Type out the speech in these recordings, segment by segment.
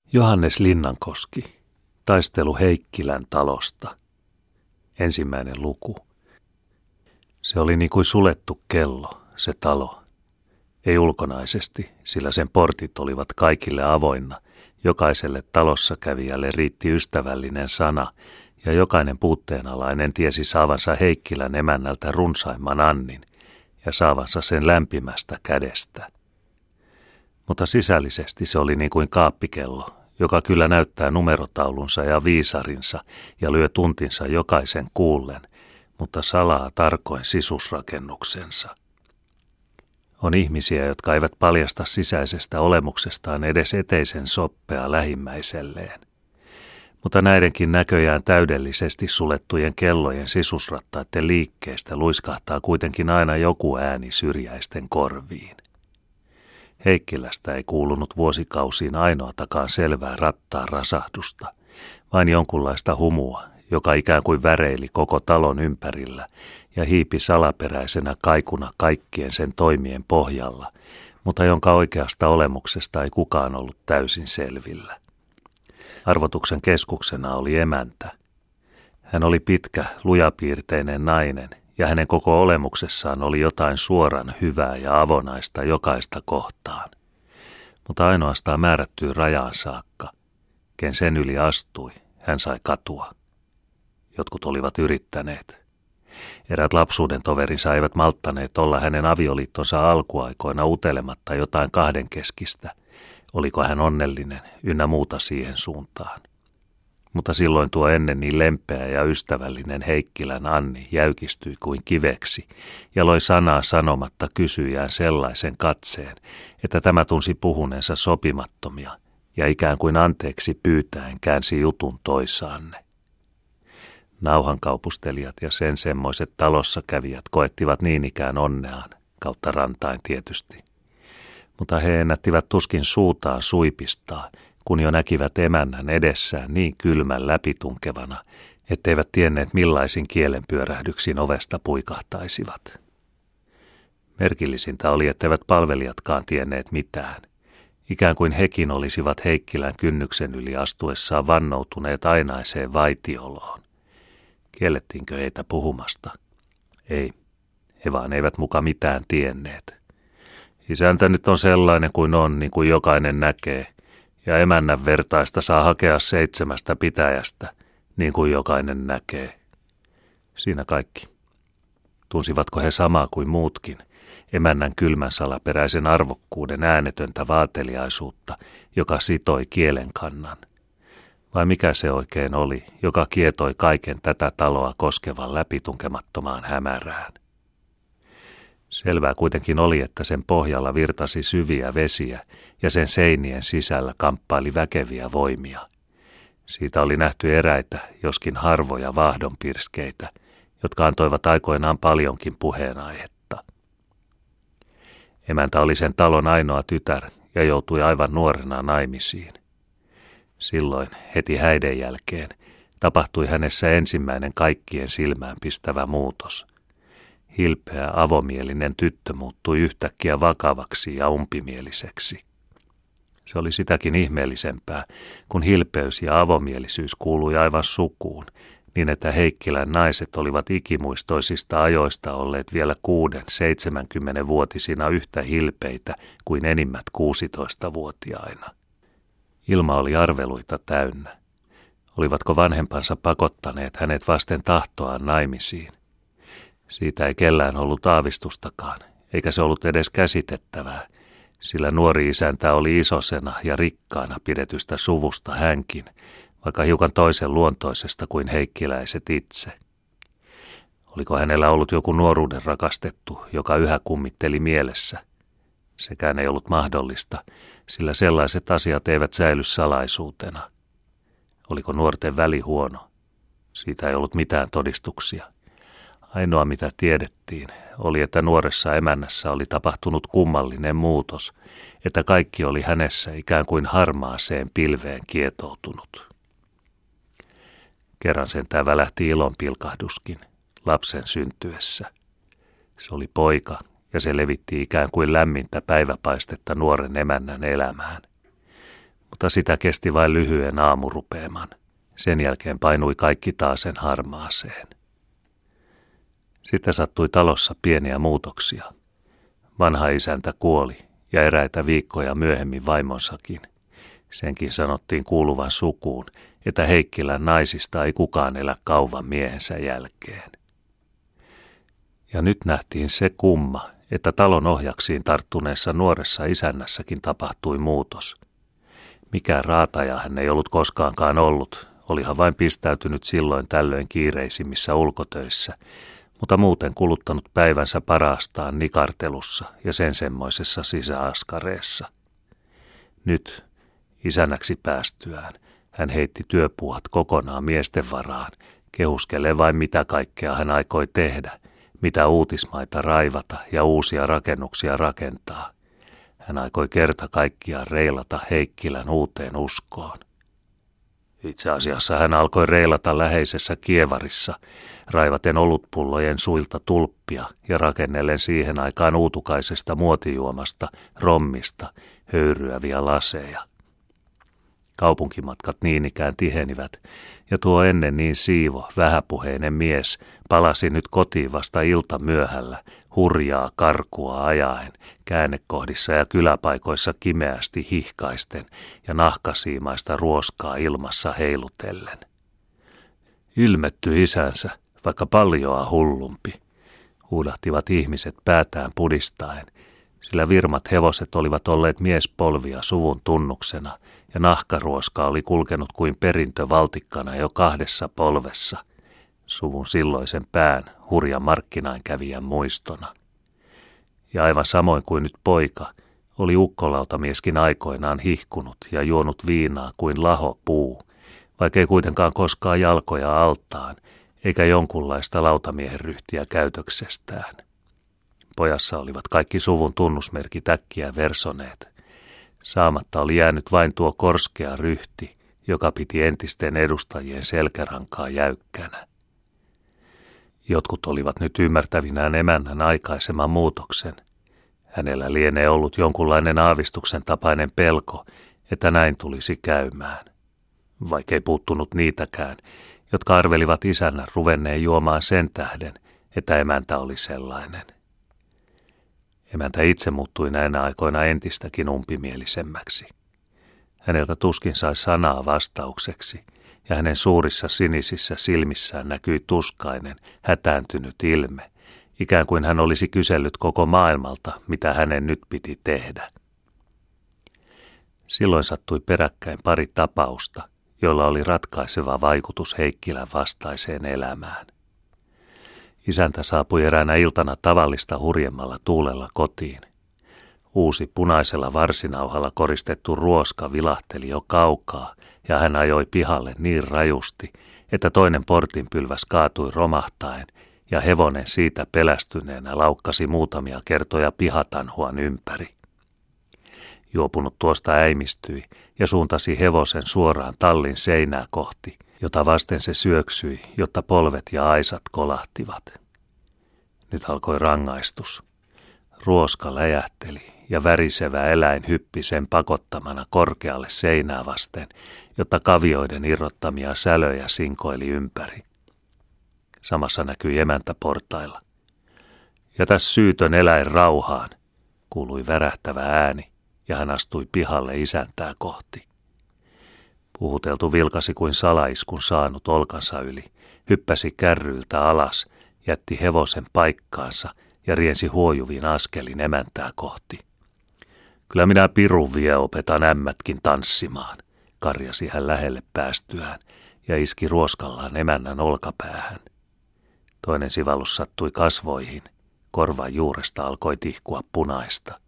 Johannes Linnankoski, taistelu Heikkilän talosta. 1. luku. Se oli niin kuin sulettu kello, se talo. Ei ulkonaisesti, sillä sen portit olivat kaikille avoinna. Jokaiselle talossa kävijälle riitti ystävällinen sana, ja jokainen puutteenalainen tiesi saavansa Heikkilän emännältä runsaimman annin ja saavansa sen lämpimästä kädestä. Mutta sisällisesti se oli niin kuin kaappikello, joka kyllä näyttää numerotaulunsa ja viisarinsa ja lyö tuntinsa jokaisen kuullen, mutta salaa tarkoin sisusrakennuksensa. On ihmisiä, jotka eivät paljasta sisäisestä olemuksestaan edes eteisen soppea lähimmäiselleen. Mutta näidenkin näköjään täydellisesti sulettujen kellojen sisusrattaiden liikkeestä luiskahtaa kuitenkin aina joku ääni syrjäisten korviin. Heikkilästä ei kuulunut vuosikausiin ainoatakaan selvää rattaan rasahdusta, vain jonkunlaista humua, joka ikään kuin väreili koko talon ympärillä ja hiipi salaperäisenä kaikuna kaikkien sen toimien pohjalla, mutta jonka oikeasta olemuksesta ei kukaan ollut täysin selvillä. Arvotuksen keskuksena oli emäntä. Hän oli pitkä, lujapiirteinen nainen, ja hänen koko olemuksessaan oli jotain suoran hyvää ja avonaista jokaista kohtaan. Mutta ainoastaan määrättyyn rajaan saakka. Ken sen yli astui, hän sai katua. Jotkut olivat yrittäneet. Eräät lapsuuden toverinsa eivät malttaneet olla hänen avioliittonsa alkuaikoina utelematta jotain kahdenkeskistä. Oliko hän onnellinen, ynnä muuta siihen suuntaan. Mutta silloin tuo ennen niin lempeä ja ystävällinen Heikkilän Anni jäykistyi kuin kiveksi ja loi sanaa sanomatta kysyjään sellaisen katseen, että tämä tunsi puhuneensa sopimattomia ja ikään kuin anteeksi pyytäen käänsi jutun toisaanne. Nauhankaupustelijat ja sen semmoiset talossa kävijät koettivat niin ikään onneaan, kautta rantain tietysti. Mutta he ennättivät tuskin suutaan suipistaa, kun jo näkivät emännän edessään niin kylmän läpitunkevana, etteivät tienneet millaisin kielenpyörähdyksin ovesta puikahtaisivat. Merkillisintä oli, etteivät palvelijatkaan tienneet mitään. Ikään kuin hekin olisivat Heikkilän kynnyksen yli astuessaan vannoutuneet ainaiseen vaitioloon. Kiellettiinkö heitä puhumasta? Ei, he vaan eivät muka mitään tienneet. Isäntä nyt on sellainen kuin on, niin kuin jokainen näkee, ja emännän vertaista saa hakea 7 pitäjästä, niin kuin jokainen näkee. Siinä kaikki. Tunsivatko he samaa kuin muutkin, emännän kylmän salaperäisen arvokkuuden äänetöntä vaateliaisuutta, joka sitoi kielen kannan? Vai mikä se oikein oli, joka kietoi kaiken tätä taloa koskevan läpitunkemattomaan hämärään? Selvää kuitenkin oli, että sen pohjalla virtasi syviä vesiä ja sen seinien sisällä kamppaili väkeviä voimia. Siitä oli nähty eräitä, joskin harvoja vahdonpirskeitä, jotka antoivat aikoinaan paljonkin puheenaihetta. Emäntä oli sen talon ainoa tytär ja joutui aivan nuorena naimisiin. Silloin, heti häiden jälkeen, tapahtui hänessä ensimmäinen kaikkien silmään pistävä muutos. Hilpeä, avomielinen tyttö muuttui yhtäkkiä vakavaksi ja umpimieliseksi. Se oli sitäkin ihmeellisempää, kun hilpeys ja avomielisyys kuului aivan sukuun, niin että Heikkilän naiset olivat ikimuistoisista ajoista olleet vielä 6-70-vuotisina yhtä hilpeitä kuin enimmät 16-vuotiaina. Ilma oli arveluita täynnä. Olivatko vanhempansa pakottaneet hänet vasten tahtoaan naimisiin? Siitä ei kellään ollut aavistustakaan, eikä se ollut edes käsitettävää, sillä nuori isäntä oli isosena ja rikkaana pidetystä suvusta hänkin, vaikka hiukan toisen luontoisesta kuin heikkiläiset itse. Oliko hänellä ollut joku nuoruuden rakastettu, joka yhä kummitteli mielessä? Sekään ei ollut mahdollista, sillä sellaiset asiat eivät säily salaisuutena. Oliko nuorten väli huono? Siitä ei ollut mitään todistuksia. Ainoa mitä tiedettiin oli, että nuoressa emännässä oli tapahtunut kummallinen muutos, että kaikki oli hänessä ikään kuin harmaaseen pilveen kietoutunut. Kerran sentään välähti ilonpilkahduskin lapsen syntyessä. Se oli poika ja se levitti ikään kuin lämmintä päiväpaistetta nuoren emännän elämään. mutta sitä kesti vain lyhyen aamurupeaman. Sen jälkeen painui kaikki taasen harmaaseen. Sitten sattui talossa pieniä muutoksia. Vanha isäntä kuoli ja eräitä viikkoja myöhemmin vaimonsakin. Senkin sanottiin kuuluvan sukuun, että Heikkilän naisista ei kukaan elä kauan miehensä jälkeen. Ja nyt nähtiin se kumma, että talon ohjaksiin tarttuneessa nuoressa isännässäkin tapahtui muutos. Mikään raataja hän ei ollut koskaankaan ollut, olihan vain pistäytynyt silloin tällöin kiireisimmissä ulkotöissä, mutta muuten kuluttanut päivänsä parastaan nikartelussa ja sen semmoisessa sisäaskareessa. Nyt, isännäksi päästyään, hän heitti työpuuhat kokonaan miesten varaan, kehuskelee vain mitä kaikkea hän aikoi tehdä, mitä uutismaita raivata ja uusia rakennuksia rakentaa. Hän aikoi kerta kaikkiaan reilata Heikkilän uuteen uskoon. Itse asiassa hän alkoi reilata läheisessä kievarissa, raivaten olutpullojen suilta tulppia ja rakennellen siihen aikaan uutukaisesta muotijuomasta, rommista, höyryäviä laseja. Kaupunkimatkat niin ikään tihenivät, ja tuo ennen niin siivo, vähäpuheinen mies palasi nyt kotiin vasta iltamyöhällä, hurjaa karkua ajaen, käännekohdissa ja kyläpaikoissa kimeästi hihkaisten ja nahkasiimaista ruoskaa ilmassa heilutellen. Ylmettyi isänsä, vaikka paljoa hullumpi, huudahtivat ihmiset päätään pudistaen, sillä virmat hevoset olivat olleet miespolvia suvun tunnuksena, ja nahkaruoska oli kulkenut kuin perintö valtikkana jo 2 polvessa, suvun silloisen pään hurjan markkinainkävijän muistona. Ja aivan samoin kuin nyt poika, oli ukkolautamieski aikoinaan hihkunut ja juonut viinaa kuin lahopuu, vaikkei kuitenkaan koskaan jalkoja altaan, eikä jonkunlaista lautamiehen ryhtiä käytöksestään. Pojassa olivat kaikki suvun tunnusmerkit äkkiä versoneet. Saamatta oli jäänyt vain tuo korskea ryhti, joka piti entisten edustajien selkärankaa jäykkänä. Jotkut olivat nyt ymmärtävinään emännän aikaisemman muutoksen. Hänellä lienee ollut jonkunlainen aavistuksen tapainen pelko, että näin tulisi käymään. Vaikkei puuttunut niitäkään, jotka arvelivat isännän ruvenneen juomaan sen tähden, että emäntä oli sellainen. Emäntä itse muuttui näinä aikoina entistäkin umpimielisemmäksi. Häneltä tuskin sai sanaa vastaukseksi, ja hänen suurissa sinisissä silmissään näkyi tuskainen, hätääntynyt ilme, ikään kuin hän olisi kysellyt koko maailmalta, mitä hänen nyt piti tehdä. Silloin sattui peräkkäin pari tapausta, joilla oli ratkaiseva vaikutus Heikkilän vastaiseen elämään. Isäntä saapui eräänä iltana tavallista hurjemmalla tuulella kotiin. Uusi punaisella varsinauhalla koristettu ruoska vilahteli jo kaukaa, ja hän ajoi pihalle niin rajusti, että toinen portinpylväs kaatui romahtaen, ja hevonen siitä pelästyneenä laukkasi muutamia kertoja pihatanhuan ympäri. Juopunut tuosta äimistyi ja suuntasi hevosen suoraan tallin seinää kohti, jota vasten se syöksyi, jotta polvet ja aisat kolahtivat. Nyt alkoi rangaistus. Ruoska läjähteli ja värisevä eläin hyppi sen pakottamana korkealle seinää vasten, jotta kavioiden irrottamia sälöjä sinkoili ympäri. Samassa näkyi emäntä portailla. "Jätä syytön eläin rauhaan", kuului värähtävä ääni, ja hän astui pihalle isäntää kohti. Puhuteltu vilkasi kuin salaiskun saanut olkansa yli, hyppäsi kärryiltä alas, jätti hevosen paikkaansa ja riensi huojuvin askelin emäntää kohti. "Kyllä minä pirun vie opetan ämmätkin tanssimaan", karjasi hän lähelle päästyään ja iski ruoskallaan emännän olkapäähän. Toinen sivallus sattui kasvoihin, korvan juuresta alkoi tihkua punaista.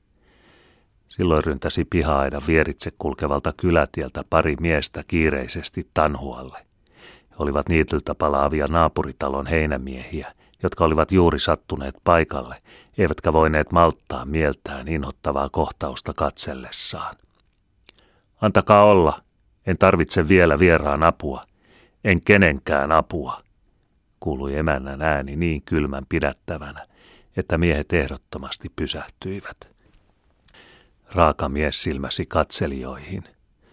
Silloin ryntäsi piha-aidan vieritse kulkevalta kylätieltä pari miestä kiireisesti tanhualle. He olivat niityltä palaavia naapuritalon heinämiehiä, jotka olivat juuri sattuneet paikalle, eivätkä voineet malttaa mieltään inhottavaa kohtausta katsellessaan. "Antakaa olla, en tarvitse vielä vieraan apua, en kenenkään apua", kuului emännän ääni niin kylmän pidättävänä, että miehet ehdottomasti pysähtyivät. Raaka mies silmäsi katselijoihin.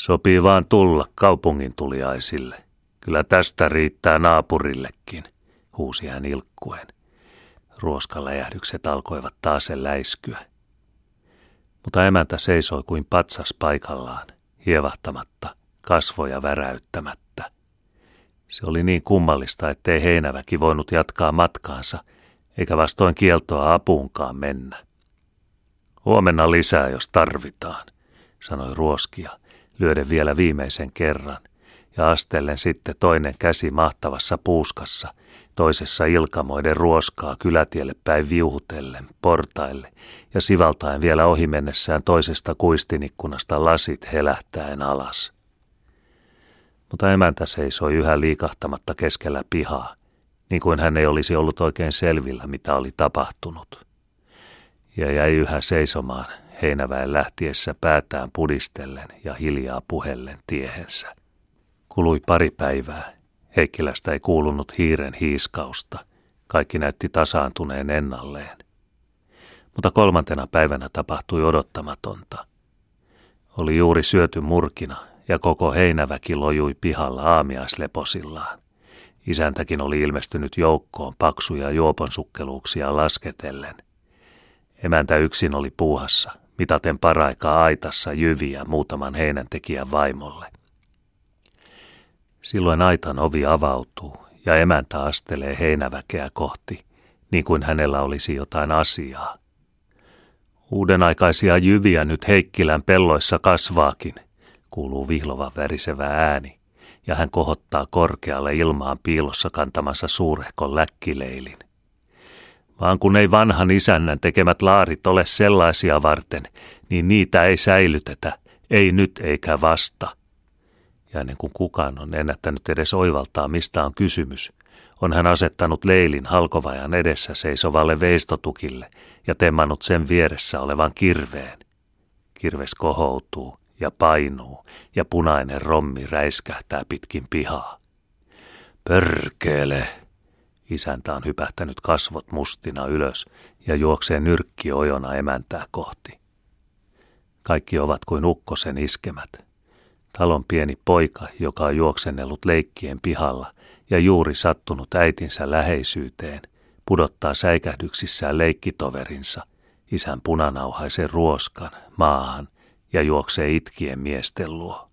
Sopii vaan tulla kaupungin tuliaisille. Kyllä tästä riittää naapurillekin, huusi hän ilkkuen. Ruoskaläjähdykset alkoivat taasen läiskyä. Mutta emäntä seisoi kuin patsas paikallaan, hievahtamatta, kasvoja väräyttämättä. Se oli niin kummallista, ettei Heinäväki voinut jatkaa matkaansa, eikä vastoin kieltoa apuunkaan mennä. Huomenna lisää, jos tarvitaan, sanoi ruoskia, lyöden vielä viimeisen kerran, ja astellen sitten toinen käsi mahtavassa puuskassa, toisessa ilkamoiden ruoskaa kylätielle päin viuhutellen, portaille ja sivaltaen vielä ohi mennessään toisesta kuistinikkunasta lasit helähtäen alas. Mutta emäntä seisoi yhä liikahtamatta keskellä pihaa, niin kuin hän ei olisi ollut oikein selvillä, mitä oli tapahtunut. Ja jäi yhä seisomaan Heinäväen lähtiessä päätään pudistellen ja hiljaa puheellen tiehensä. Kului pari päivää. Heikkilästä ei kuulunut hiiren hiiskausta. Kaikki näytti tasaantuneen ennalleen. Mutta 3. päivänä tapahtui odottamatonta. Oli juuri syöty murkina ja koko Heinäväki lojui pihalla aamiaisleposillaan. Isäntäkin oli ilmestynyt joukkoon paksuja juoponsukkeluuksia lasketellen. Emäntä yksin oli puuhassa, mitaten paraikaa aitassa jyviä muutaman heinäntekijän vaimolle. Silloin aitan ovi avautuu ja emäntä astelee Heinäväkeä kohti, niin kuin hänellä olisi jotain asiaa. Uudenaikaisia jyviä nyt Heikkilän pelloissa kasvaakin, kuuluu vihlovan värisevä ääni, ja hän kohottaa korkealle ilmaan piilossa kantamassa suurehkon läkkileilin. Vaan kun ei vanhan isännän tekemät laarit ole sellaisia varten, niin niitä ei säilytetä, ei nyt eikä vasta. Ja ennen kuin kukaan on ennättänyt edes oivaltaa, mistä on kysymys, on hän asettanut leilin halkovajan edessä seisovalle veistotukille ja temmannut sen vieressä olevan kirveen. Kirves kohoutuu ja painuu ja punainen rommi räiskähtää pitkin pihaa. Pörkele! Isäntä on hypähtänyt kasvot mustina ylös ja juoksee nyrkkiojona emäntää kohti. Kaikki ovat kuin ukkosen iskemät. Talon pieni poika, joka on juoksennellut leikkien pihalla ja juuri sattunut äitinsä läheisyyteen, pudottaa säikähdyksissään leikkitoverinsa, isän punanauhaisen ruoskan, maahan ja juoksee itkien miesten luo.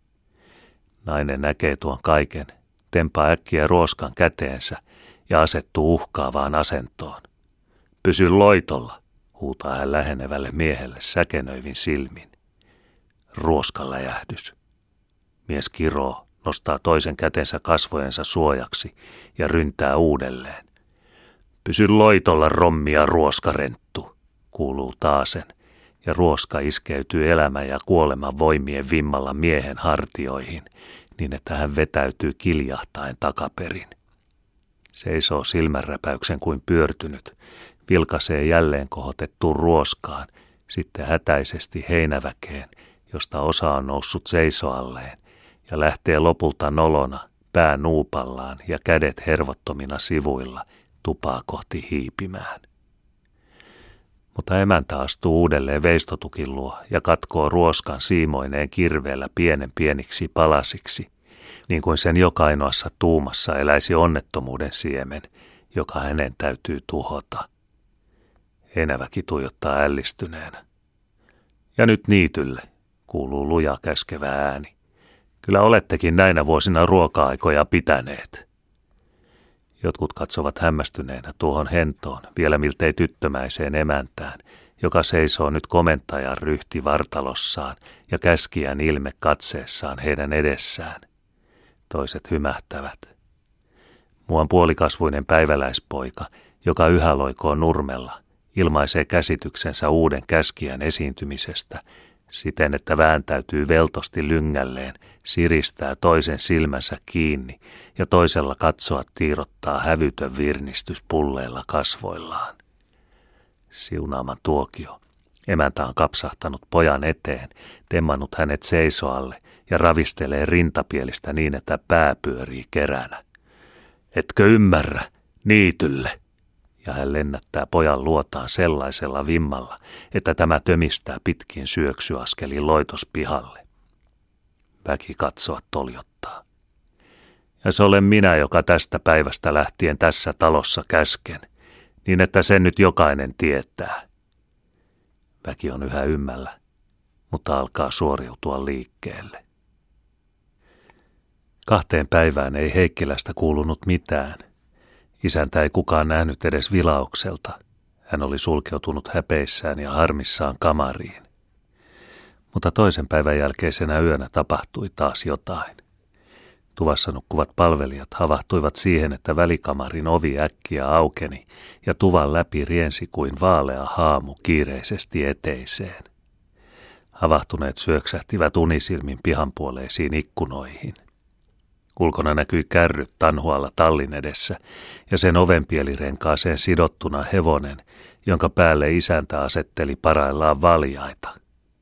Nainen näkee tuon kaiken, tempaa äkkiä ruoskan käteensä ja asettuu uhkaavaan asentoon. Pysy loitolla, huutaa hän lähenevälle miehelle säkenöivin silmin. Ruoskaläjähdys. Mies kiroo, nostaa toisen kätensä kasvojensa suojaksi ja ryntää uudelleen. Pysy loitolla, rommia ruoskarenttu, kuuluu taasen, ja ruoska iskeytyy elämän ja kuoleman voimien vimmalla miehen hartioihin, niin että hän vetäytyy kiljahtaen takaperin. Seisoo silmänräpäyksen kuin pyörtynyt, vilkaisee jälleen kohotettuun ruoskaan, sitten hätäisesti Heinäväkeen, josta osa on noussut seisoalleen, ja lähtee lopulta nolona, pää nuupallaan ja kädet hervottomina sivuilla, tupaa kohti hiipimään. Mutta emäntä astuu uudelleen veistotukin luo ja katkoo ruoskan siimoineen kirveellä pieniksi palasiksi, niin kuin sen jokainoassa tuumassa eläisi onnettomuuden siemen, joka hänen täytyy tuhota. Heinäväki tuijottaa ällistyneenä. Ja nyt niitylle, kuuluu luja käskevä ääni. Kyllä olettekin näinä vuosina ruoka-aikoja pitäneet. Jotkut katsovat hämmästyneenä tuohon hentoon, vielä miltei tyttömäiseen emäntään, joka seisoo nyt komentajan ryhti vartalossaan ja käskijän ilme katseessaan heidän edessään. Toiset hymähtävät. Muuan puolikasvuinen päiväläispoika, joka yhä loikoo nurmella, ilmaisee käsityksensä uuden käskijän esiintymisestä, siten että vääntäytyy veltosti lyngälleen, siristää toisen silmänsä kiinni ja toisella katsoa tiirottaa hävytön virnistys pulleilla kasvoillaan. Siunaama tuokio. Emäntä on kapsahtanut pojan eteen, temmannut hänet seisoalle ja ravistelee rintapielistä niin, että pää pyörii keränä. Etkö ymmärrä? Niitylle! Ja hän lennättää pojan luotaan sellaisella vimmalla, että tämä tömistää pitkin syöksyaskelin loitospihalle. Väki katsoa toljottaa. Ja se olen minä, joka tästä päivästä lähtien tässä talossa käsken, niin että sen nyt jokainen tietää. Väki on yhä ymmällä, mutta alkaa suoriutua liikkeelle. 2 päivään ei Heikkilästä kuulunut mitään. Isäntä ei kukaan nähnyt edes vilaukselta. Hän oli sulkeutunut häpeissään ja harmissaan kamariin. Mutta 2. päivän jälkeisenä yönä tapahtui taas jotain. Tuvassa nukkuvat palvelijat havahtuivat siihen, että välikamarin ovi äkkiä aukeni ja tuvan läpi riensi kuin vaalea haamu kiireisesti eteiseen. Havahtuneet syöksähtivät unisilmin pihanpuoleisiin ikkunoihin. Ulkona näkyi kärryt tanhualla tallin edessä ja sen ovenpielirenkaaseen sidottuna hevonen, jonka päälle isäntä asetteli paraillaan valjaita.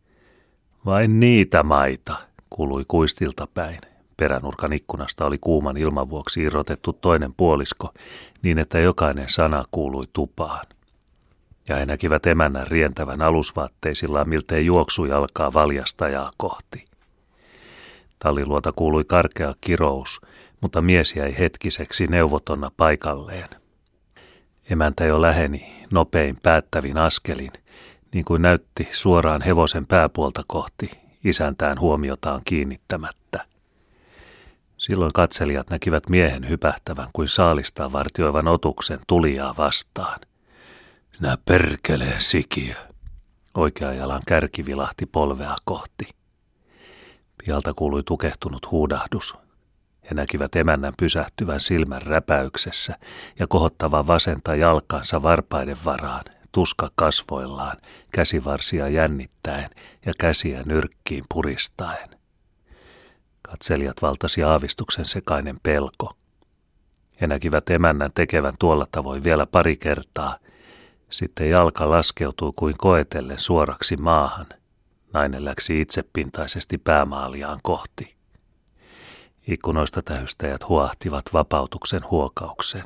Vain niitä maita, kuului kuistilta päin. Peränurkan ikkunasta oli kuuman ilman vuoksi irrotettu toinen puolisko, niin että jokainen sana kuului tupaan. Ja he näkivät emännän rientävän alusvaatteisillaan miltei juoksujalkaa valjastajaa kohti. Talliluota kuului karkea kirous, mutta mies jäi hetkiseksi neuvotonna paikalleen. Emäntä jo läheni nopein päättävin askelin, niin kuin näytti suoraan hevosen pääpuolta kohti, isäntään huomiotaan kiinnittämättä. Silloin katselijat näkivät miehen hypähtävän kuin saalistaa vartioivan otuksen tulijaa vastaan. Sinä perkelee sikiö. Oikean jalan kärki vilahti polvea kohti. Pialta kuului tukehtunut huudahdus. He näkivät emännän pysähtyvän silmän räpäyksessä ja kohottavan vasenta jalkansa varpaiden varaan, tuska kasvoillaan, käsivarsia jännittäen ja käsiä nyrkkiin puristaen. Katselijat valtasi aavistuksen sekainen pelko. He näkivät emännän tekevän tuolla tavoin vielä 2 kertaa. Sitten jalka laskeutui kuin koetellen suoraksi maahan. Nainen läksi itsepintaisesti päämaaliaan kohti. Ikkunoista tähystäjät huahtivat vapautuksen huokauksen.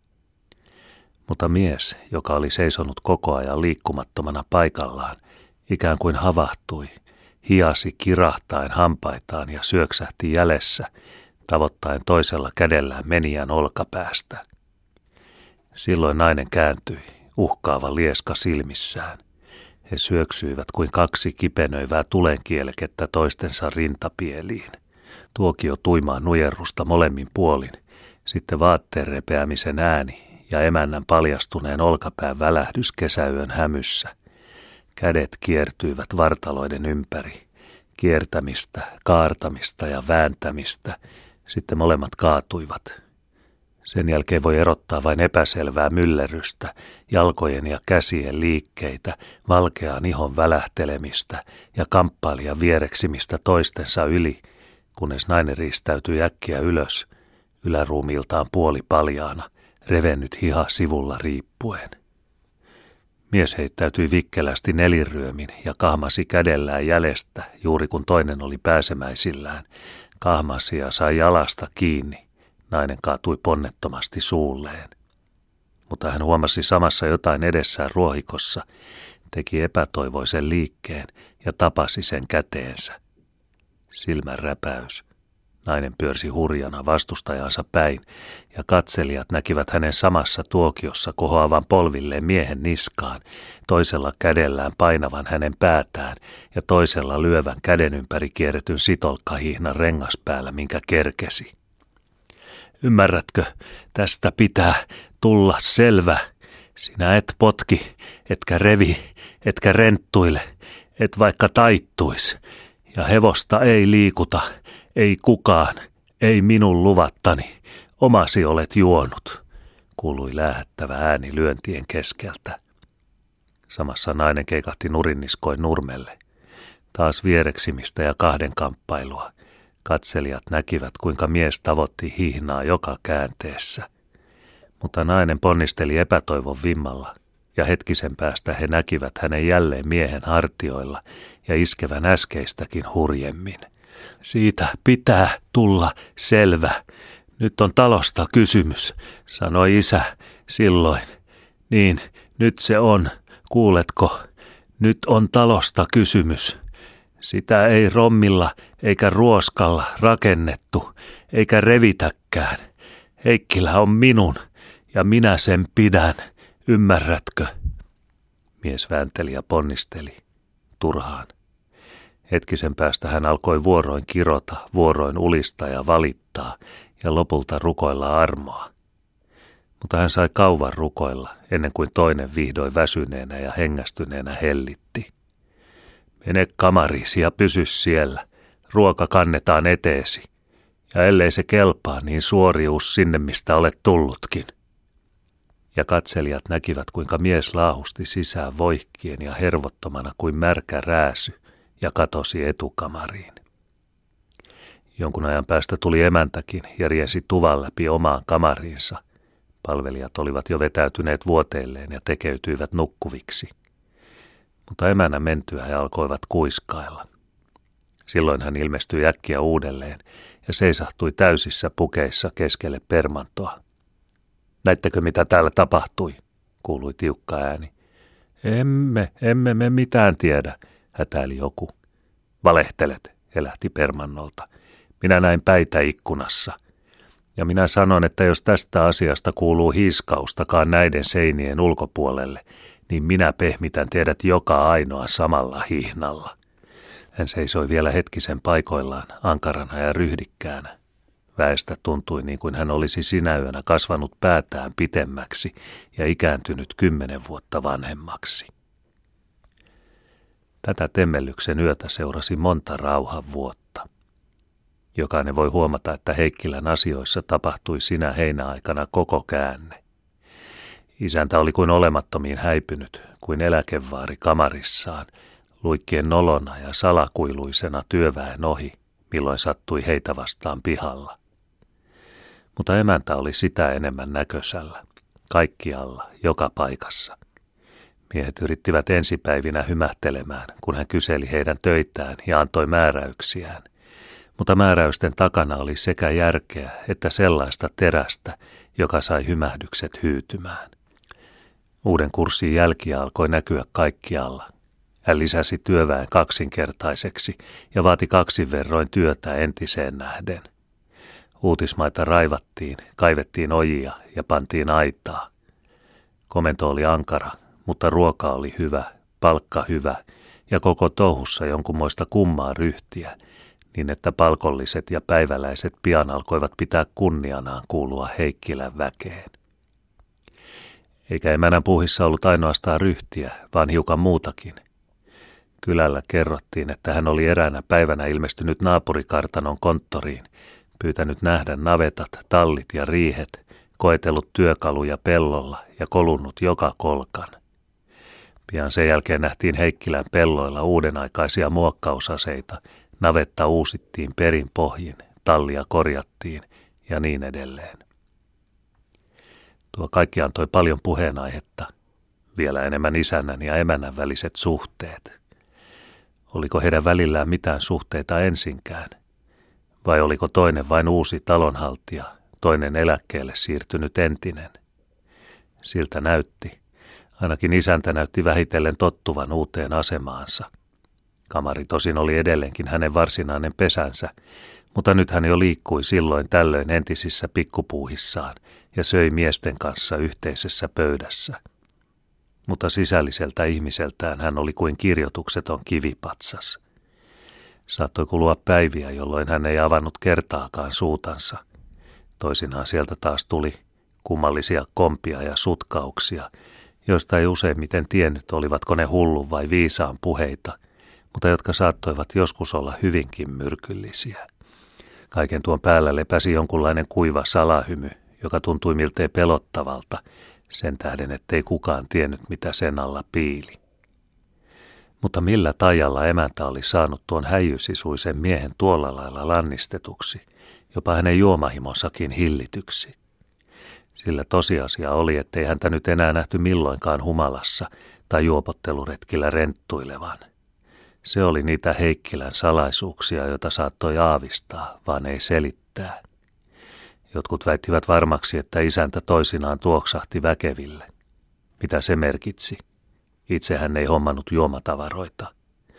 Mutta mies, joka oli seisonut koko ajan liikkumattomana paikallaan, ikään kuin havahtui, hiasi kirahtaen hampaitaan ja syöksähti jäljessä, tavoittaen toisella kädellään menijän olkapäästä. Silloin nainen kääntyi, uhkaava lieska silmissään. He syöksyivät kuin 2 kipenöivää tulenkielkettä toistensa rintapieliin. Tuokio tuimaa nujerrusta molemmin puolin, sitten vaatteen repeämisen ääni ja emännän paljastuneen olkapään välähdys kesäyön hämyssä. Kädet kiertyivät vartaloiden ympäri, kiertämistä, kaartamista ja vääntämistä, sitten molemmat kaatuivat. Sen jälkeen voi erottaa vain epäselvää myllerrystä, jalkojen ja käsien liikkeitä, valkean ihon välähtelemistä ja kamppailijan viereksimistä toistensa yli, kunnes nainen riistäytyi äkkiä ylös, yläruumiiltaan puolipaljaana, revennyt hiha sivulla riippuen. Mies heittäytyi vikkelästi neliryömin ja kahmasi kädellään jäljestä, juuri kun toinen oli pääsemäisillään. Kahmasi ja sai jalasta kiinni. Nainen kaatui ponnettomasti suulleen. Mutta hän huomasi samassa jotain edessään ruohikossa, teki epätoivoisen liikkeen ja tapasi sen käteensä. Silmän räpäys. Nainen pyörsi hurjana vastustajansa päin, ja katselijat näkivät hänen samassa tuokiossa kohoavan polvilleen miehen niskaan, toisella kädellään painavan hänen päätään ja toisella lyövän käden ympäri kierretyn sitolkkahihnan rengaspäällä, minkä kerkesi. Ymmärrätkö, tästä pitää tulla selvä. Sinä et potki, etkä revi, etkä renttuile, et vaikka taittuis, ja hevosta ei liikuta. Ei kukaan, ei minun luvattani, omasi olet juonut, kuului läähättävä ääni lyöntien keskeltä. Samassa nainen keikahti nurinniskoin nurmelle. Taas viereksimistä ja 2 kamppailua. Katselijat näkivät, kuinka mies tavoitti hihnaa joka käänteessä. Mutta nainen ponnisteli epätoivon vimmalla, ja hetkisen päästä he näkivät hänen jälleen miehen hartioilla ja iskevän äskeistäkin hurjemmin. Siitä pitää tulla selvä. Nyt on talosta kysymys, sanoi isä silloin. Niin, nyt se on. Kuuletko? Nyt on talosta kysymys. Sitä ei rommilla eikä ruoskalla rakennettu, eikä revitäkään. Heikkilä on minun, ja minä sen pidän, ymmärrätkö? Mies väänteli ja ponnisteli, turhaan. Hetkisen päästä hän alkoi vuoroin kirota, vuoroin ulistaa ja valittaa, ja lopulta rukoilla armoa. Mutta hän sai kauan rukoilla, ennen kuin toinen vihdoin väsyneenä ja hengästyneenä hellitti. Mene kamariisi ja pysy siellä, ruoka kannetaan eteesi, ja ellei se kelpaa, niin suorius sinne, mistä olet tullutkin. Ja katselijat näkivät, kuinka mies laahusti sisään voihkien ja hervottomana kuin märkä rääsy, ja katosi etukamariin. Jonkun ajan päästä tuli emäntäkin ja riensi tuvan läpi omaan kamariinsa. Palvelijat olivat jo vetäytyneet vuoteilleen ja tekeytyivät nukkuviksi. Mutta emännän mentyä he alkoivat kuiskailla. Silloin hän ilmestyi äkkiä uudelleen ja seisahtui täysissä pukeissa keskelle permantoa. Näittekö mitä täällä tapahtui, kuului tiukka ääni. Emme me mitään tiedä, hätäili joku. Valehtelet, elähti permannolta. Minä näin päitä ikkunassa. Ja minä sanon, että jos tästä asiasta kuuluu hiiskaustakaan näiden seinien ulkopuolelle, niin minä pehmitän teidät joka ainoa samalla hihnalla. Hän seisoi vielä hetkisen paikoillaan, ankarana ja ryhdikkäänä. Väestä tuntui niin kuin hän olisi sinä yönä kasvanut päätään pitemmäksi ja ikääntynyt 10 vuotta vanhemmaksi. Tätä temmellyksen yötä seurasi monta rauhan vuotta. Jokainen voi huomata, että Heikkilän asioissa tapahtui sinä heinäaikana koko käänne. Isäntä oli kuin olemattomiin häipynyt, kuin eläkevaari kamarissaan, luikkien nolona ja salakuiluisena työväen ohi, milloin sattui heitä vastaan pihalla. Mutta emäntä oli sitä enemmän näkösällä, kaikkialla, joka paikassa. Miehet yrittivät ensipäivinä hymähtelemään, kun hän kyseli heidän töitään ja antoi määräyksiään. Mutta määräysten takana oli sekä järkeä että sellaista terästä, joka sai hymähdykset hyytymään. Uuden kurssin jälkiä alkoi näkyä kaikkialla. Hän lisäsi työväen 2-kertaiseksi ja vaati 2 verroin työtä entiseen nähden. Uutismaita raivattiin, kaivettiin ojia ja pantiin aitaa. Komento oli ankara, mutta ruoka oli hyvä, palkka hyvä ja koko touhussa jonkunmoista kummaa ryhtiä, niin että palkolliset ja päiväläiset pian alkoivat pitää kunnianaan kuulua Heikkilän väkeen. Eikä emännän puuhissa ollut ainoastaan ryhtiä, vaan hiukan muutakin. Kylällä kerrottiin, että hän oli eräänä päivänä ilmestynyt naapurikartanon konttoriin, pyytänyt nähdä navetat, tallit ja riihet, koetellut työkaluja pellolla ja kolunnut joka kolkan. Pian sen jälkeen nähtiin Heikkilän pelloilla uudenaikaisia muokkausaseita, navetta uusittiin perin pohjin, tallia korjattiin ja niin edelleen. Tuo kaikki antoi paljon puheenaihetta, vielä enemmän isännän ja emännän väliset suhteet. Oliko heidän välillään mitään suhteita ensinkään? Vai oliko toinen vain uusi talonhaltija, toinen eläkkeelle siirtynyt entinen? Siltä näytti. Ainakin isäntä näytti vähitellen tottuvan uuteen asemaansa. Kamari tosin oli edelleenkin hänen varsinainen pesänsä, mutta nyt hän jo liikkui silloin tällöin entisissä pikkupuuhissaan ja söi miesten kanssa yhteisessä pöydässä. Mutta sisälliseltä ihmiseltään hän oli kuin kirjoitukseton kivipatsas. Saattoi kulua päiviä, jolloin hän ei avannut kertaakaan suutansa. Toisinaan sieltä taas tuli kummallisia kompia ja sutkauksia, joista ei useimmiten tiennyt, olivatko ne hullun vai viisaan puheita, mutta jotka saattoivat joskus olla hyvinkin myrkyllisiä. Kaiken tuon päällä lepäsi jonkunlainen kuiva salahymy, joka tuntui miltei pelottavalta, sen tähden, ettei kukaan tiennyt, mitä sen alla piili. Mutta millä tajalla emäntä oli saanut tuon häijysisuisen miehen tuolla lailla lannistetuksi, jopa hänen juomahimonsakin hillityksi? Sillä tosiasia oli, ettei häntä nyt enää nähty milloinkaan humalassa tai juopotteluretkillä renttuilevan. Se oli niitä Heikkilän salaisuuksia, joita saattoi aavistaa, vaan ei selittää. Jotkut väittivät varmaksi, että isäntä toisinaan tuoksahti väkeville. Mitä se merkitsi? Itse hän ei hommannut juomatavaroita.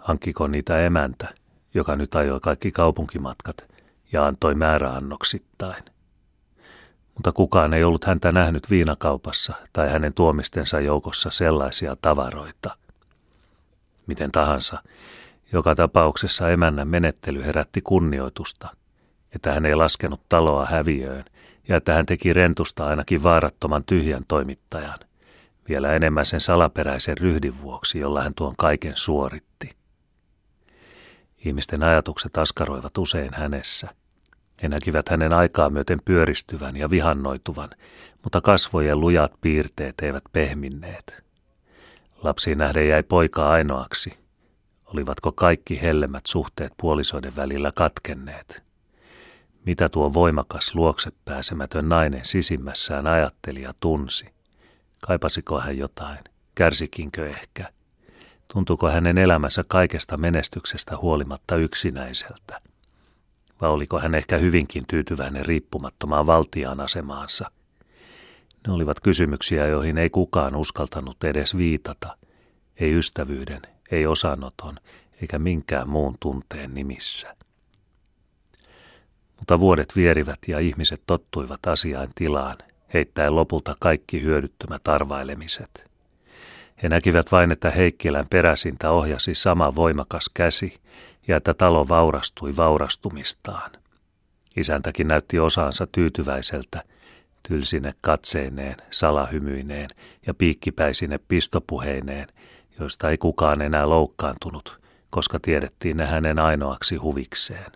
Hankkiko niitä emäntä, joka nyt ajoi kaikki kaupunkimatkat ja antoi määräannoksittain. Mutta kukaan ei ollut häntä nähnyt viinakaupassa tai hänen tuomistensa joukossa sellaisia tavaroita. Miten tahansa, joka tapauksessa emännän menettely herätti kunnioitusta, että hän ei laskenut taloa häviöön ja että hän teki rentusta ainakin vaarattoman tyhjän toimittajan, vielä enemmän sen salaperäisen ryhdin vuoksi, jolla hän tuon kaiken suoritti. Ihmisten ajatukset askaroivat usein hänessä. He näkivät hänen aikaa myöten pyöristyvän ja vihannoituvan, mutta kasvojen lujat piirteet eivät pehminneet. Lapsiin nähden jäi poika ainoaksi. Olivatko kaikki hellemmät suhteet puolisoiden välillä katkenneet? Mitä tuo voimakas luokse pääsemätön nainen sisimmässään ajatteli ja tunsi? Kaipasiko hän jotain? Kärsikinkö ehkä? Tuntuuko hänen elämänsä kaikesta menestyksestä huolimatta yksinäiseltä? Vai oliko hän ehkä hyvinkin tyytyväinen riippumattomaan valtiaan asemaansa? Ne olivat kysymyksiä, joihin ei kukaan uskaltanut edes viitata, ei ystävyyden, ei osanoton, eikä minkään muun tunteen nimissä. Mutta vuodet vierivät ja ihmiset tottuivat asiain tilaan, heittäen lopulta kaikki hyödyttömät arvailemiset. He näkivät vain, että Heikkilän peräsintä ohjasi sama voimakas käsi ja että talo vaurastui vaurastumistaan. Isäntäkin näytti osaansa tyytyväiseltä, tylsine katseineen, salahymyineen ja piikkipäisine pistopuheineen, joista ei kukaan enää loukkaantunut, koska tiedettiin ne hänen ainoaksi huvikseen.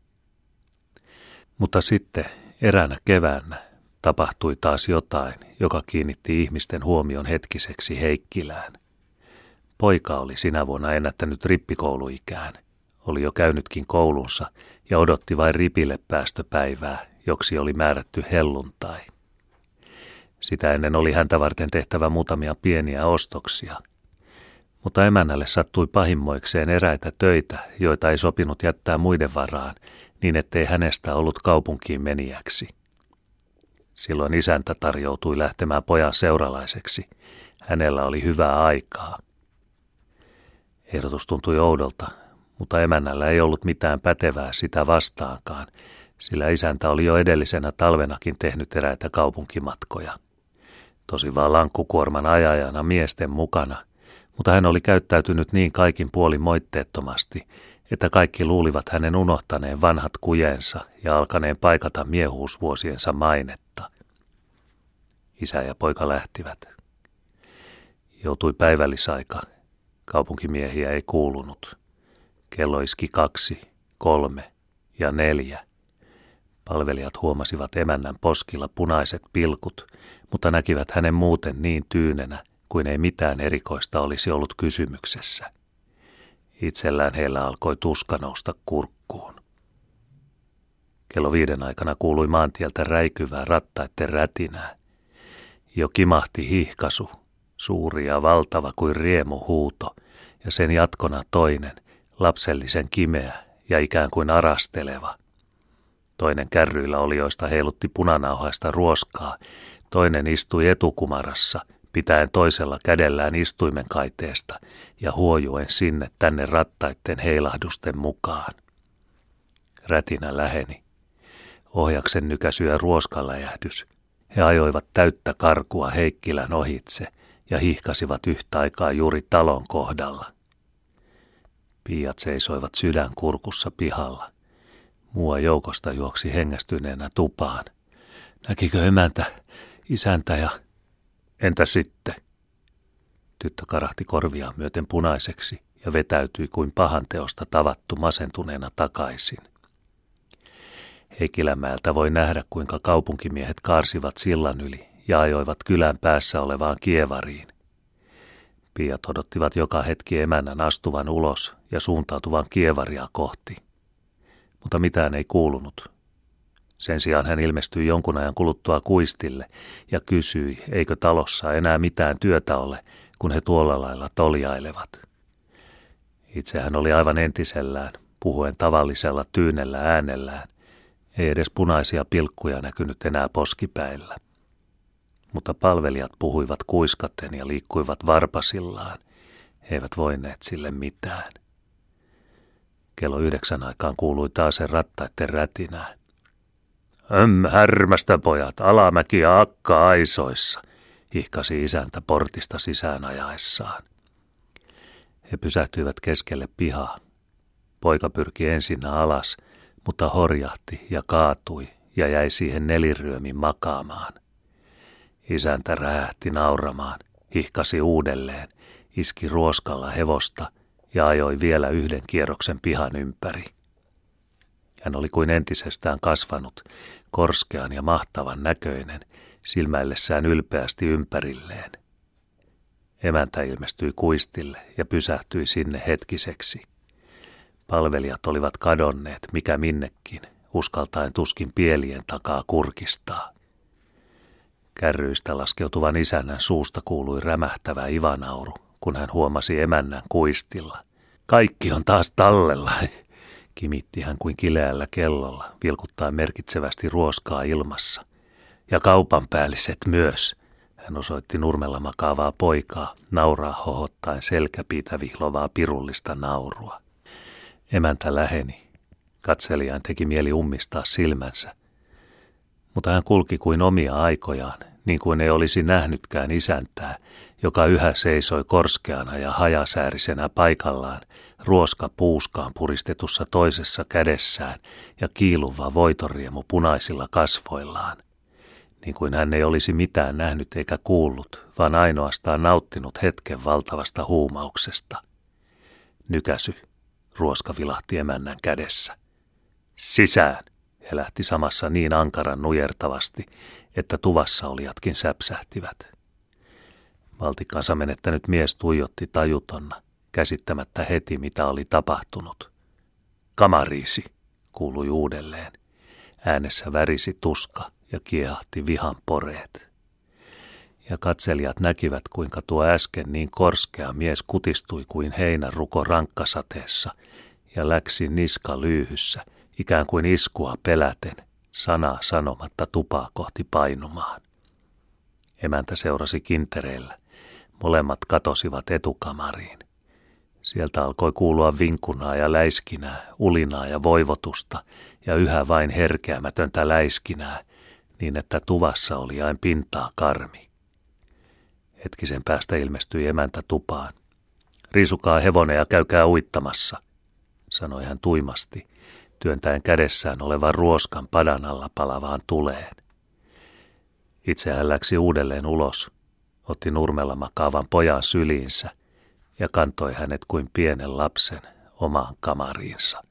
Mutta sitten eräänä keväänä tapahtui taas jotain, joka kiinnitti ihmisten huomion hetkiseksi Heikkilään. Poika oli sinä vuonna ennättänyt rippikouluikään, oli jo käynytkin koulunsa ja odotti vain ripille päästöpäivää, joksi oli määrätty helluntai. Sitä ennen oli häntä varten tehtävä muutamia pieniä ostoksia. Mutta emännälle sattui pahimmoikseen eräitä töitä, joita ei sopinut jättää muiden varaan, niin ettei hänestä ollut kaupunkiin menijäksi. Silloin isäntä tarjoutui lähtemään pojan seuralaiseksi. Hänellä oli hyvää aikaa. Ehdotus tuntui oudolta, mutta emännällä ei ollut mitään pätevää sitä vastaankaan, sillä isäntä oli jo edellisenä talvenakin tehnyt eräitä kaupunkimatkoja. Tosi vaan lankkukuorman ajajana miesten mukana, mutta hän oli käyttäytynyt niin kaikin puolin moitteettomasti, että kaikki luulivat hänen unohtaneen vanhat kujensa ja alkaneen paikata miehuusvuosiensa mainetta. Isä ja poika lähtivät. Joutui päivällisaika. Kaupunkimiehiä ei kuulunut. Kello iski 2, 3 ja 4. Palvelijat huomasivat emännän poskilla punaiset pilkut, mutta näkivät hänen muuten niin tyynenä, kuin ei mitään erikoista olisi ollut kysymyksessä. Itsellään heillä alkoi tuska nousta kurkkuun. Kello 5 aikana kuului maantieltä räikyvää rattaitten rätinää. Jo kimahti hihkasu, suuri ja valtava kuin riemuhuuto, ja sen jatkona toinen, lapsellisen kimeä ja ikään kuin arasteleva. Toinen kärryillä olijoista heilutti punanauhaista ruoskaa, toinen istui etukumarassa, pitäen toisella kädellään istuimen kaiteesta ja huojuen sinne tänne rattaitten heilahdusten mukaan. Rätinä läheni. Ohjaksen nykäisy ja ruoskaläjähdys. He ajoivat täyttä karkua Heikkilän ohitse ja hihkasivat yhtä aikaa juuri talon kohdalla. Piiat seisoivat sydän kurkussa pihalla. Mua joukosta juoksi hengästyneenä tupaan. Näkikö emäntä, isäntä ja... Entä sitten? Tyttö karahti korviaan myöten punaiseksi ja vetäytyi kuin pahanteosta tavattu masentuneena takaisin. Heikilämäeltä voi nähdä, kuinka kaupunkimiehet kaarsivat sillan yli ja ajoivat kylän päässä olevaan kievariin. Piiat odottivat joka hetki emännän astuvan ulos ja suuntautuvan kievaria kohti. Mutta mitään ei kuulunut. Sen sijaan hän ilmestyi jonkun ajan kuluttua kuistille ja kysyi, eikö talossa enää mitään työtä ole, kun he tuolla lailla toljailevat. Itse hän oli aivan entisellään, puhuen tavallisella tyynellä äänellään. Ei edes punaisia pilkkuja näkynyt enää poskipäillä. Mutta palvelijat puhuivat kuiskaten ja liikkuivat varpasillaan. He eivät voineet sille mitään. Kello 9 aikaan kuului taas sen rattaiden rätinää. Härmästä pojat, alamäki ja akka aisoissa, ihkasi isäntä portista sisään ajaessaan. He pysähtyivät keskelle pihaa. Poika pyrki ensinnä alas, mutta horjahti ja kaatui ja jäi siihen neliryömin makaamaan. Isäntä räjähti nauramaan, ihkasi uudelleen, iski ruoskalla hevosta ja ajoi vielä yhden kierroksen pihan ympäri. Hän oli kuin entisestään kasvanut, korskean ja mahtavan näköinen, silmäillessään ylpeästi ympärilleen. Emäntä ilmestyi kuistille ja pysähtyi sinne hetkiseksi. Palvelijat olivat kadonneet mikä minnekin, uskaltaen tuskin pielien takaa kurkistaa. Kärryistä laskeutuvan isännän suusta kuului rämähtävä ivanauru, kun hän huomasi emännän kuistilla. Kaikki on taas tallella, kimitti hän kuin kileällä kellolla, vilkuttaen merkitsevästi ruoskaa ilmassa. Ja kaupanpäälliset myös, hän osoitti nurmella makaavaa poikaa, nauraa hohottaen selkäpiitä vihlovaa pirullista naurua. Emäntä läheni. Katseliaan teki mieli ummistaa silmänsä. Mutta hän kulki kuin omia aikojaan, niin kuin ei olisi nähnytkään isäntää, joka yhä seisoi korskeana ja hajasäärisenä paikallaan, ruoska puuskaan puristetussa toisessa kädessään ja kiiluva voitoriemu punaisilla kasvoillaan. Niin kuin hän ei olisi mitään nähnyt eikä kuullut, vaan ainoastaan nauttinut hetken valtavasta huumauksesta. Nykäsy, ruoska vilahti emännän kädessä. Sisään! He lähti samassa niin ankaran nujertavasti, että tuvassa olijatkin säpsähtivät. Valtikkansa menettänyt mies tuijotti tajutonna, käsittämättä heti mitä oli tapahtunut. Kamariisi, kuului uudelleen. Äänessä värisi tuska ja kiehahti vihan poreet. Ja katselijat näkivät, kuinka tuo äsken niin korskea mies kutistui kuin heinäruko rankkasateessa ja läksi niska lyyhyssä, ikään kuin iskua peläten, sanaa sanomatta tupaa kohti painumaan. Emäntä seurasi kintereillä. Molemmat katosivat etukamariin. Sieltä alkoi kuulua vinkunaa ja läiskinää, ulinaa ja voivotusta ja yhä vain herkeämätöntä läiskinää, niin että tuvassa oli aina pintaa karmi. Hetkisen päästä ilmestyi emäntä tupaan. Riisukaa hevonen ja käykää uittamassa, sanoi hän tuimasti, työntäen kädessään olevan ruoskan padan alla palavaan tuleen. Itse hän läksi uudelleen ulos, otti nurmella makaavan pojan syliinsä ja kantoi hänet kuin pienen lapsen omaan kamariinsa.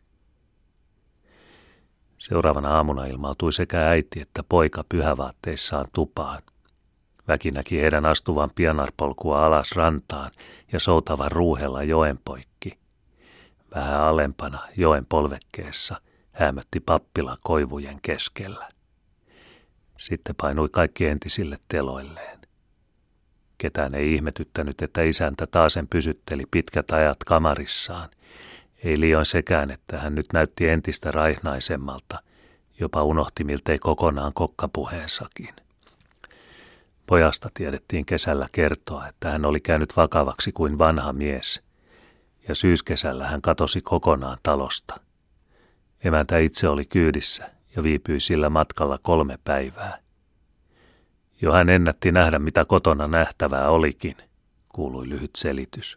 Seuraavana aamuna ilmautui sekä äiti että poika pyhävaatteissaan tupaan. Väki näki heidän astuvan pianarpolkua alas rantaan ja soutavan ruuhella joen poikki. Vähän alempana joen polvekkeessa häämötti pappila koivujen keskellä. Sitten painui kaikki entisille teloilleen. Ketään ei ihmetyttänyt, että isäntä taasen pysytteli pitkät ajat kamarissaan. Ei liioin sekään, että hän nyt näytti entistä raihnaisemmalta, jopa unohti miltei kokonaan kokkapuheensakin. Pojasta tiedettiin kesällä kertoa, että hän oli käynyt vakavaksi kuin vanha mies, ja syyskesällä hän katosi kokonaan talosta. Emäntä itse oli kyydissä ja viipyi sillä matkalla 3 päivää. Jo hän ennätti nähdä, mitä kotona nähtävää olikin, kuului lyhyt selitys.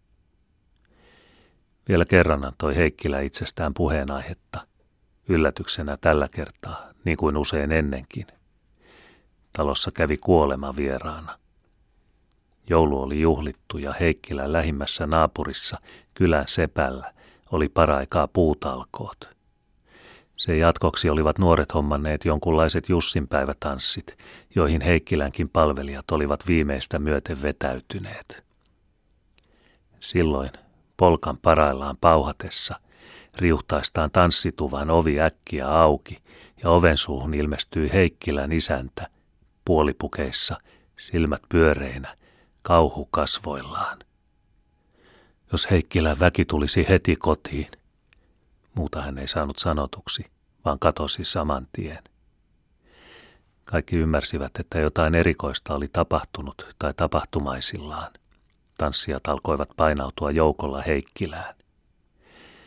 Vielä kerran antoi Heikkilä itsestään puheenaihetta, yllätyksenä tällä kertaa, niin kuin usein ennenkin. Talossa kävi kuolema vieraana. Joulu oli juhlittu ja Heikkilän lähimmässä naapurissa, kylän sepällä, oli paraikaa puutalkoot. Sen jatkoksi olivat nuoret hommanneet jonkunlaiset Jussinpäivätanssit, joihin Heikkilänkin palvelijat olivat viimeistä myöten vetäytyneet. Silloin, polkan paraillaan pauhatessa, riuhtaistaan tanssituvan ovi äkkiä auki ja oven suuhun ilmestyi Heikkilän isäntä, puolipukeissa, silmät pyöreinä, kauhu kasvoillaan. Jos Heikkilän väki tulisi heti kotiin, muuta hän ei saanut sanotuksi, vaan katosi saman tien. Kaikki ymmärsivät, että jotain erikoista oli tapahtunut tai tapahtumaisillaan. Tanssijat alkoivat painautua joukolla Heikkilään.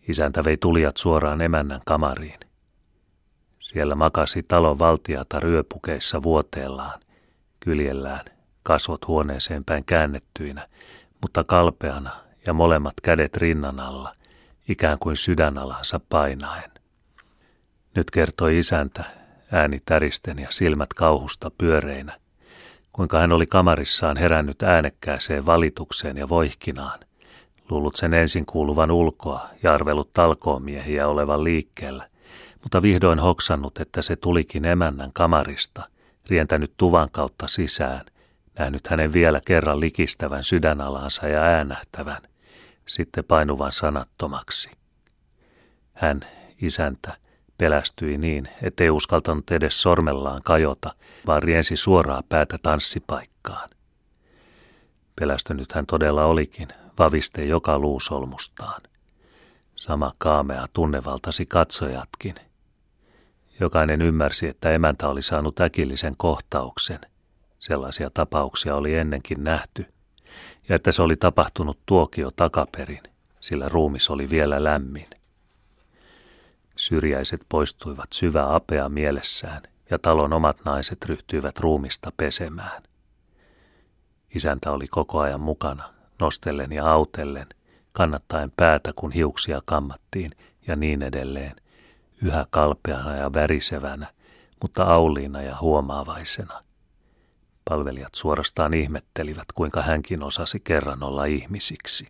Isäntä vei tulijat suoraan emännän kamariin. Siellä makasi talon valtiata ryöpukeissa vuoteellaan, kyljellään, kasvot huoneeseen päin käännettyinä, mutta kalpeana ja molemmat kädet rinnan alla, ikään kuin sydänalansa painaen. Nyt kertoi isäntä, ääni täristen ja silmät kauhusta pyöreinä, kuinka hän oli kamarissaan herännyt äänekkääseen valitukseen ja voihkinaan, luullut sen ensin kuuluvan ulkoa ja arvellut talkoomiehiä olevan liikkeellä, mutta vihdoin hoksannut, että se tulikin emännän kamarista, rientänyt tuvan kautta sisään, nähnyt hänen vielä kerran likistävän sydänalansa ja äänähtävän, sitten painuvan sanattomaksi. Hän, isäntä, pelästyi niin, ettei uskaltanut edes sormellaan kajota, vaan riensi suoraa päätä tanssipaikkaan. Pelästynyt hän todella olikin, vaviste joka luusolmustaan. Sama kaamea tunne valtasi katsojatkin. Jokainen ymmärsi, että emäntä oli saanut äkillisen kohtauksen. Sellaisia tapauksia oli ennenkin nähty, ja että se oli tapahtunut tuokio takaperin, sillä ruumis oli vielä lämmin. Syrjäiset poistuivat syvä apea mielessään, ja talon omat naiset ryhtyivät ruumista pesemään. Isäntä oli koko ajan mukana, nostellen ja autellen, kannattaen päätä, kun hiuksia kammattiin, ja niin edelleen, yhä kalpeana ja värisevänä, mutta auliina ja huomaavaisena. Palvelijat suorastaan ihmettelivät, kuinka hänkin osasi kerran olla ihmisiksi.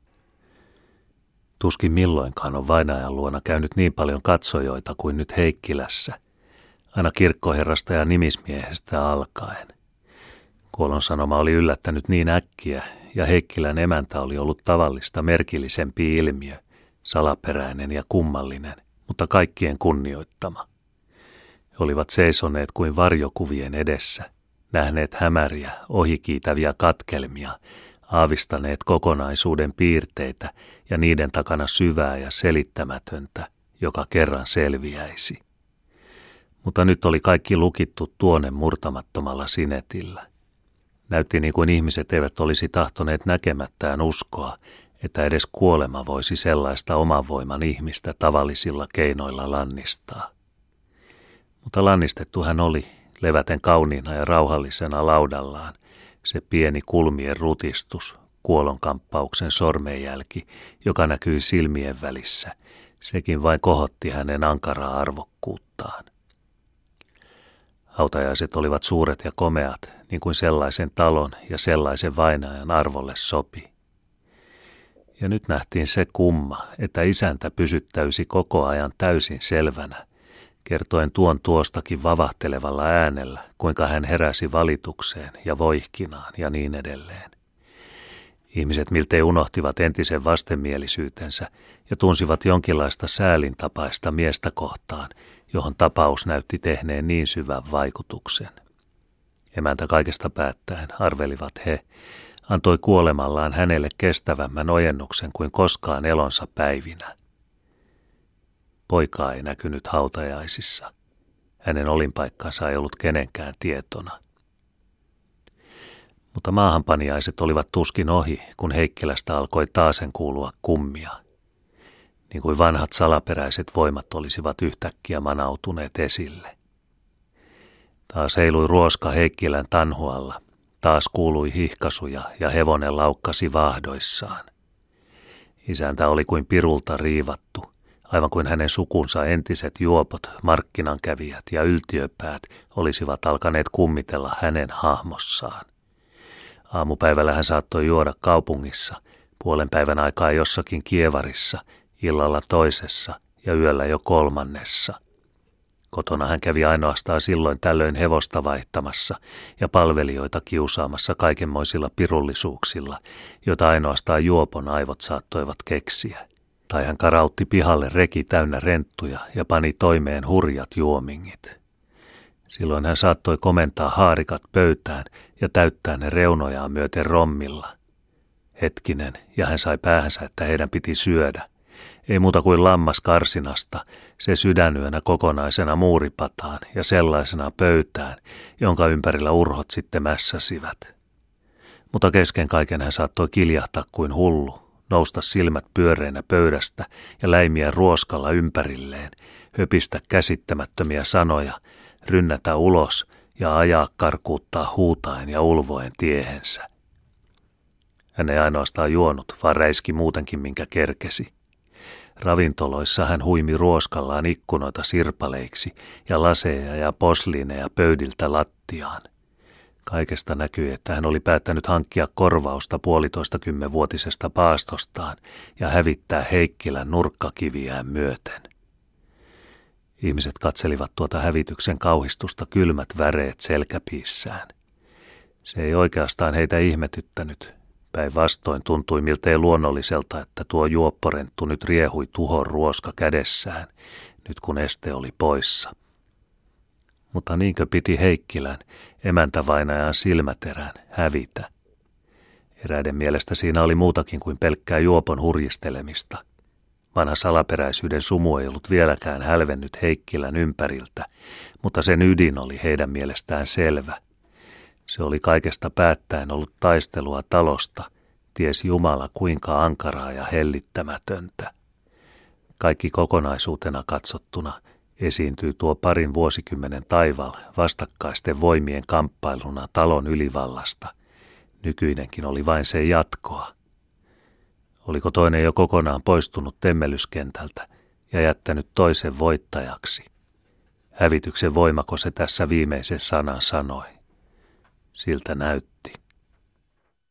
Tuskin milloinkaan on vainajan luona käynyt niin paljon katsojoita kuin nyt Heikkilässä, aina kirkkoherrasta ja nimismiehestä alkaen. Kuolonsanoma oli yllättänyt niin äkkiä, ja Heikkilän emäntä oli ollut tavallista merkillisempi ilmiö, salaperäinen ja kummallinen, mutta kaikkien kunnioittama. He olivat seisoneet kuin varjokuvien edessä, nähneet hämäriä, ohikiitäviä katkelmia, aavistaneet kokonaisuuden piirteitä ja niiden takana syvää ja selittämätöntä, joka kerran selviäisi. Mutta nyt oli kaikki lukittu tuonen murtamattomalla sinetillä. Näytti niin kuin ihmiset eivät olisi tahtoneet näkemättään uskoa, että edes kuolema voisi sellaista oman voiman ihmistä tavallisilla keinoilla lannistaa. Mutta lannistettu hän oli, leväten kauniina ja rauhallisena laudallaan, se pieni kulmien rutistus, kuolonkamppauksen sormenjälki, joka näkyi silmien välissä, sekin vain kohotti hänen ankaraa arvokkuuttaan. Hautajaiset olivat suuret ja komeat, niin kuin sellaisen talon ja sellaisen vainajan arvolle sopi. Ja nyt nähtiin se kumma, että isäntä pysyttäysi koko ajan täysin selvänä, kertoen tuon tuostakin vavahtelevalla äänellä, kuinka hän heräsi valitukseen ja voihkinaan ja niin edelleen. Ihmiset miltei unohtivat entisen vastenmielisyytensä ja tunsivat jonkinlaista säälintapaista miestä kohtaan, johon tapaus näytti tehneen niin syvän vaikutuksen. Emäntä kaikesta päättäen, arvelivat he, antoi kuolemallaan hänelle kestävämmän ojennuksen kuin koskaan elonsa päivinä. Poikaa ei näkynyt hautajaisissa. Hänen olinpaikkansa ei ollut kenenkään tietona. Mutta maahanpaniaiset olivat tuskin ohi, kun Heikkilästä alkoi taasen kuulua kummia. Niin kuin vanhat salaperäiset voimat olisivat yhtäkkiä manautuneet esille. Taas heilui ruoska Heikkilän tanhualla. Taas kuului hihkasuja ja hevonen laukkasi vaahdoissaan. Isäntä oli kuin pirulta riivattu, aivan kuin hänen sukunsa entiset juopot, markkinankävijät ja yltiöpäät olisivat alkaneet kummitella hänen hahmossaan. Aamupäivällä hän saattoi juoda kaupungissa, puolen päivän aikaa jossakin kievarissa, illalla toisessa ja yöllä jo kolmannessa. Kotona hän kävi ainoastaan silloin tällöin hevosta vaihtamassa ja palvelijoita kiusaamassa kaikenmoisilla pirullisuuksilla, joita ainoastaan juopon aivot saattoivat keksiä. Tai hän karautti pihalle reki täynnä renttuja ja pani toimeen hurjat juomingit. Silloin hän saattoi komentaa haarikat pöytään ja täyttää ne reunojaan myöten rommilla. Hetkinen, ja hän sai päähänsä, että heidän piti syödä. Ei muuta kuin lammas karsinasta, se sydänyönä kokonaisena muuripataan ja sellaisena pöytään, jonka ympärillä urhot sitten mässäsivät. Mutta kesken kaiken hän saattoi kiljahtaa kuin hullu, nousta silmät pyöreinä pöydästä ja läimiä ruoskalla ympärilleen, höpistä käsittämättömiä sanoja, rynnätä ulos ja ajaa karkuuttaa huutaen ja ulvoen tiehensä. Hän ei ainoastaan juonut, vaan räiski muutenkin minkä kerkesi. Ravintoloissa hän huimi ruoskallaan ikkunoita sirpaleiksi ja laseja ja posliineja pöydiltä lattiaan. Kaikesta näkyi, että hän oli päättänyt hankkia korvausta 1,5-vuotisesta paastostaan ja hävittää Heikkilän nurkkakiviään myöten. Ihmiset katselivat tuota hävityksen kauhistusta kylmät väreet selkäpiissään. Se ei oikeastaan heitä ihmetyttänyt. Päinvastoin tuntui miltei luonnolliselta, että tuo juopporenttu nyt riehui tuhon ruoska kädessään, nyt kun este oli poissa. Mutta niinkö piti Heikkilän, emäntävainajan silmäterän, hävitä? Eräiden mielestä siinä oli muutakin kuin pelkkää juopon hurjistelemista. Vanha salaperäisyyden sumu ei ollut vieläkään hälvennyt Heikkilän ympäriltä, mutta sen ydin oli heidän mielestään selvä. Se oli kaikesta päättäen ollut taistelua talosta, tiesi Jumala kuinka ankaraa ja hellittämätöntä. Kaikki kokonaisuutena katsottuna esiintyi tuo parin vuosikymmenen taival vastakkaisten voimien kamppailuna talon ylivallasta. Nykyinenkin oli vain sen jatkoa. Oliko toinen jo kokonaan poistunut temmelyskentältä ja jättänyt toisen voittajaksi? Hävityksen voimako se tässä viimeisen sanan sanoi? Siltä näytti.